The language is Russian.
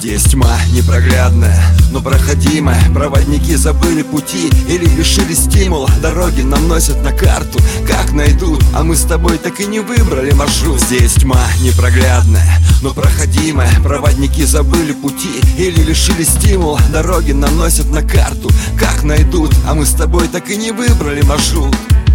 Здесь тьма непроглядная, но проходимая. Проводники забыли пути или лишили стимула. Дороги нам носят на карту, как найдут, а мы с тобой так и не выбрали маршрут. Здесь тьма непроглядная, но проходимая. Проводники забыли пути или лишили стимула. Дороги нам носят на карту, как найдут, а мы с тобой так и не выбрали маршрут.